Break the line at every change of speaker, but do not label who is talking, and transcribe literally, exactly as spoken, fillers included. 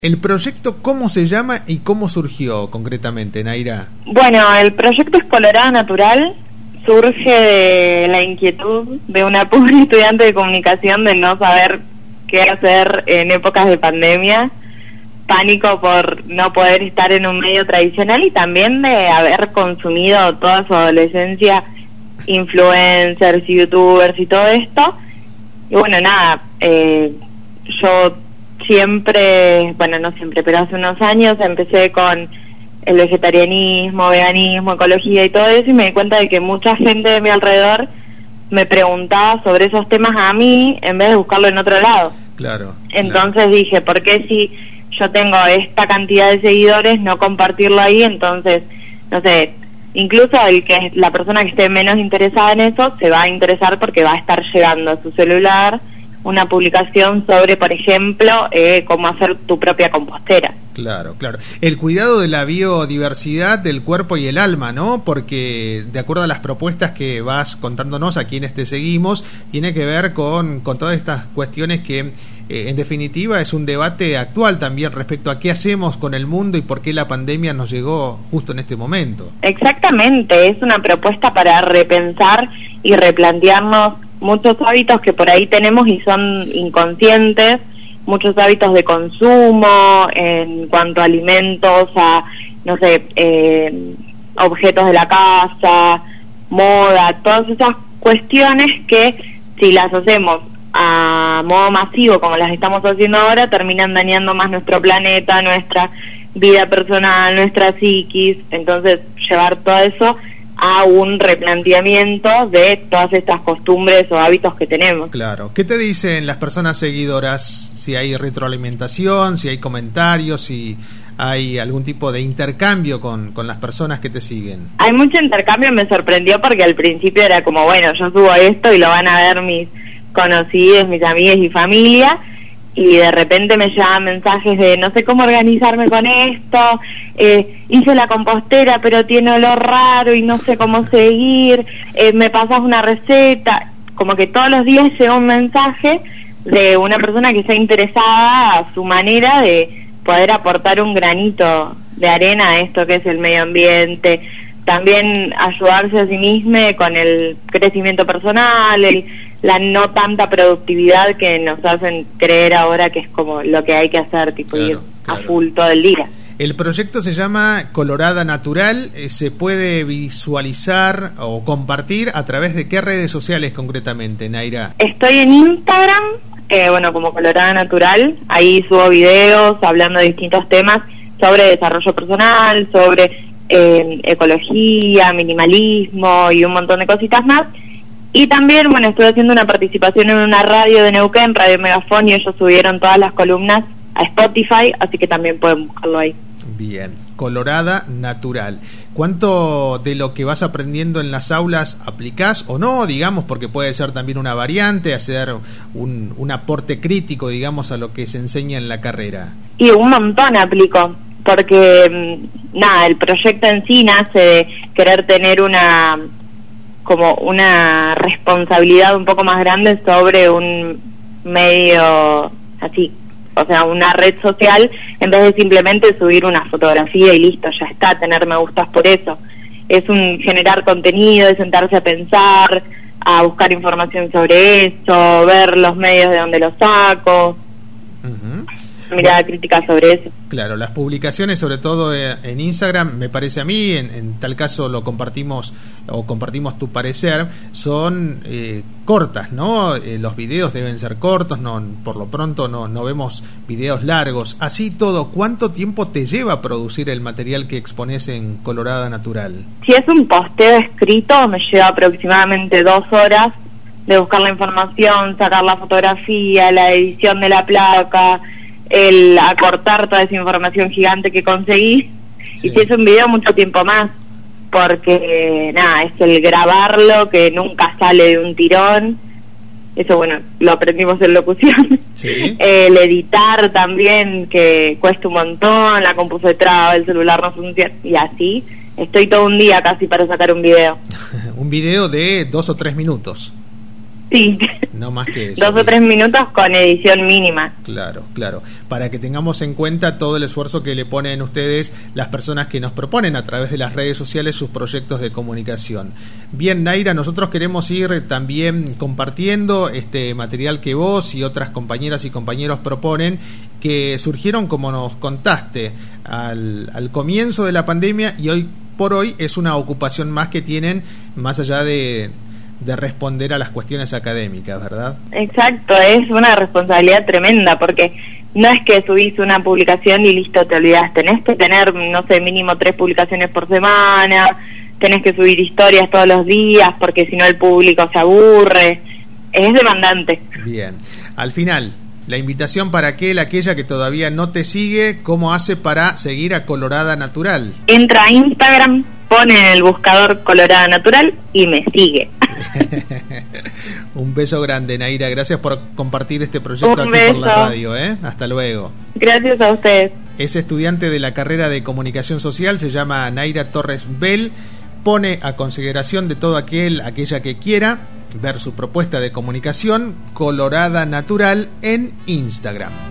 ¿El proyecto cómo se llama y cómo surgió concretamente, Naira?
Bueno, el proyecto es Colorada Natural. Surge de la inquietud de una pobre estudiante de comunicación de no saber qué hacer en épocas de pandemia, pánico por no poder estar en un medio tradicional y también de haber consumido toda su adolescencia influencers, youtubers y todo esto. Y bueno, nada, eh, yo siempre, bueno, no siempre, pero hace unos años empecé con el vegetarianismo, veganismo, ecología y todo eso, y me di cuenta de que mucha gente de mi alrededor me preguntaba sobre esos temas a mí en vez de buscarlo en otro lado.
Claro.
Entonces
claro.
dije, ¿por qué si yo tengo esta cantidad de seguidores no compartirlo ahí? Entonces, no sé, incluso el que la persona que esté menos interesada en eso se va a interesar porque va a estar llegando a su celular una publicación sobre, por ejemplo, eh, cómo hacer tu propia compostera.
Claro, claro. El cuidado de la biodiversidad del cuerpo y el alma, ¿no? Porque de acuerdo a las propuestas que vas contándonos, a quienes te seguimos, tiene que ver con, con todas estas cuestiones que, eh, en definitiva, es un debate actual también respecto a qué hacemos con el mundo y por qué la pandemia nos llegó justo en este momento.
Exactamente, es una propuesta para repensar y replantearnos muchos hábitos que por ahí tenemos y son inconscientes, muchos hábitos de consumo en cuanto a alimentos, a, no sé, eh, objetos de la casa, moda, todas esas cuestiones que si las hacemos a modo masivo como las estamos haciendo ahora, terminan dañando más nuestro planeta, nuestra vida personal, nuestra psiquis. Entonces llevar todo eso a un replanteamiento de todas estas costumbres o hábitos que tenemos.
Claro. ¿Qué te dicen las personas seguidoras? Si hay retroalimentación, si hay comentarios, si hay algún tipo de intercambio con, con las personas que te siguen.
Hay mucho intercambio, me sorprendió porque al principio era como, bueno, yo subo esto y lo van a ver mis conocidos, mis amigas y familia, y de repente me llegaban mensajes de no sé cómo organizarme con esto, eh, hice la compostera pero tiene olor raro y no sé cómo seguir, eh, me pasas una receta, como que todos los días llega un mensaje de una persona que está interesada a su manera de poder aportar un granito de arena a esto que es el medio ambiente, también ayudarse a sí mismo con el crecimiento personal, el, la no tanta productividad que nos hacen creer ahora que es como lo que hay que hacer, tipo
claro,
ir
claro.
a full todo el día.
El proyecto se llama Colorada Natural, eh, se puede visualizar o compartir a través de qué redes sociales concretamente, Naira.
Estoy en Instagram, eh, bueno, como Colorada Natural, ahí subo videos hablando de distintos temas sobre desarrollo personal, sobre eh, ecología, minimalismo y un montón de cositas más. Y también, bueno, estuve haciendo una participación en una radio de Neuquén, Radio Megafón, y ellos subieron todas las columnas a Spotify, así que también pueden buscarlo ahí.
Bien, Colorada Natural. ¿Cuánto de lo que vas aprendiendo en las aulas aplicás o no, digamos, porque puede ser también una variante, hacer un, un aporte crítico, digamos, a lo que se enseña en la carrera?
Y un montón aplico, porque, nada, el proyecto en sí nace de querer tener una como una responsabilidad un poco más grande sobre un medio así, o sea, una red social, en vez de simplemente subir una fotografía y listo, ya está, tener me gustas por eso. Es un generar contenido, de sentarse a pensar, a buscar información sobre eso, ver los medios de donde lo saco, uh-huh. mirada crítica sobre eso.
Claro, las publicaciones, sobre todo en Instagram, me parece a mí, en, en tal caso lo compartimos o compartimos tu parecer, son eh, cortas, ¿no? Eh, los videos deben ser cortos, no, por lo pronto no, no vemos videos largos. Así todo, ¿cuánto tiempo te lleva producir el material que expones en Colorada Natural?
Si es un posteo escrito, me lleva aproximadamente dos horas de buscar la información, sacar la fotografía, la edición de la placa, el acortar toda esa información gigante que conseguí, sí. Y si es un video mucho tiempo más, porque nada, es el grabarlo que nunca sale de un tirón, eso bueno, lo aprendimos en locución,
sí.
El editar también, que cuesta un montón, la compu se traba, el celular no funciona, y así, estoy todo un día casi para sacar un video.
Un video de dos o tres minutos.
Sí.
No más que eso.
Dos o tres minutos con edición mínima.
Claro, claro. Para que tengamos en cuenta todo el esfuerzo que le ponen ustedes las personas que nos proponen a través de las redes sociales sus proyectos de comunicación. Bien, Naira, nosotros queremos ir también compartiendo este material que vos y otras compañeras y compañeros proponen, que surgieron, como nos contaste, al, al comienzo de la pandemia, y hoy por hoy es una ocupación más que tienen, más allá de... de responder a las cuestiones académicas, ¿verdad?
Exacto, es una responsabilidad tremenda, porque no es que subís una publicación y listo, te olvidás, tenés que tener, no sé, mínimo tres publicaciones por semana, tenés que subir historias todos los días, porque si no el público se aburre, es demandante.
Bien, al final, la invitación para aquel, aquella que todavía no te sigue, ¿cómo hace para seguir a Colorada Natural?
Entra a Instagram, pone en el buscador Colorada Natural y me sigue.
Un beso grande, Naira. Gracias por compartir este proyecto
Un
aquí
beso.
por la radio, ¿eh? Hasta luego.
Gracias a ustedes.
Es estudiante de la carrera de Comunicación Social, se llama Naira Torres Bell. Pone a consideración de todo aquel, aquella que quiera ver su propuesta de comunicación Colorada Natural en Instagram.